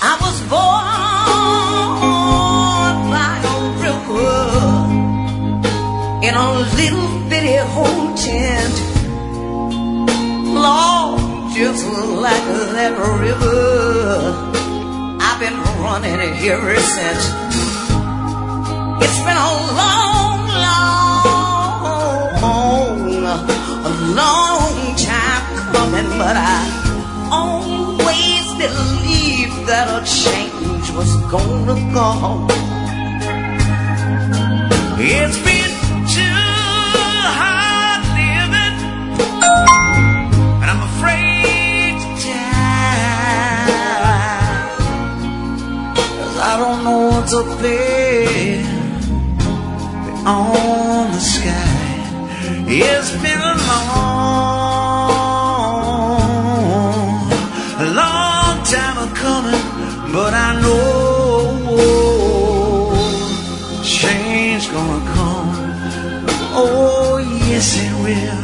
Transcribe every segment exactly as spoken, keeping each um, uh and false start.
I was born by a river in a little bitty hole tent. Lord, just like that river, I've been running here ever since. It's been a long, long, a long time coming, but I always believed that a change was gonna come. It's been too hard living, and I'm afraid to die, 'cause I don't know what's up there on the sky. It's been a long, a long time coming, but I know change gonna come. Oh, yes it will.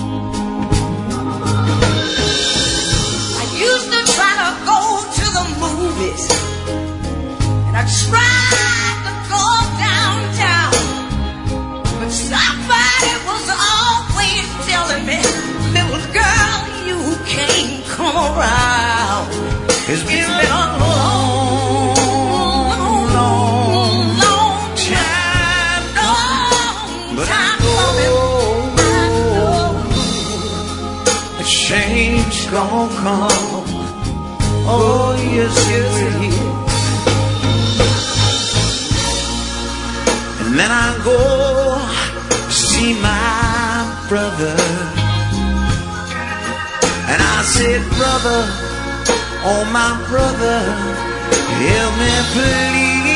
I used to try to go to the movies, and I tried to go downtown, but somebody was always telling me, little girl, you can't come around. It's been, it's been a long, long, long time, long time coming. I know a change gonna come. Oh, yes, yes, it is. And then I go see my brother, and I said, brother, oh my brother, help me please.